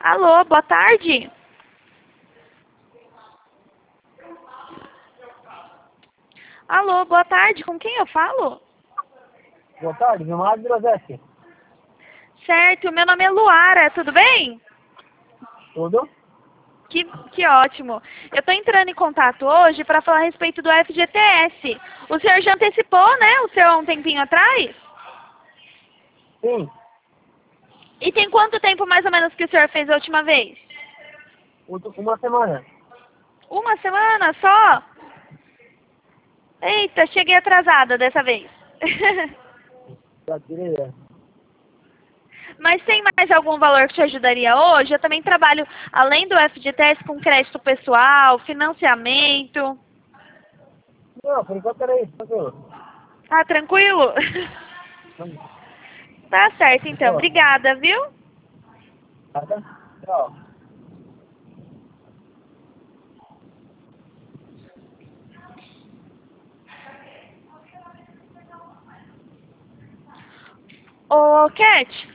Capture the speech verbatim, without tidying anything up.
Alô, boa tarde. Alô, boa tarde. Com quem eu falo? Boa tarde, Vilmar Grossetti. Certo, meu nome é Luara, tudo bem? Tudo? Que, que ótimo. Eu estou entrando em contato hoje para falar a respeito do F G T S. O senhor já antecipou, né, o seu há um tempinho atrás? Sim, E tem quanto tempo mais ou menos que o senhor fez a última vez? Ulti- uma semana. Uma semana só? Eita, cheguei atrasada dessa vez. Já tirei ideia. Mas tem mais algum valor que te ajudaria hoje? Eu também trabalho, além do F G T S, com crédito pessoal, financiamento. Não, por enquanto era isso, tranquilo. Tá tranquilo? Tá certo, então. Boa. Obrigada, viu? Tá? Tchau. Ô, Cat.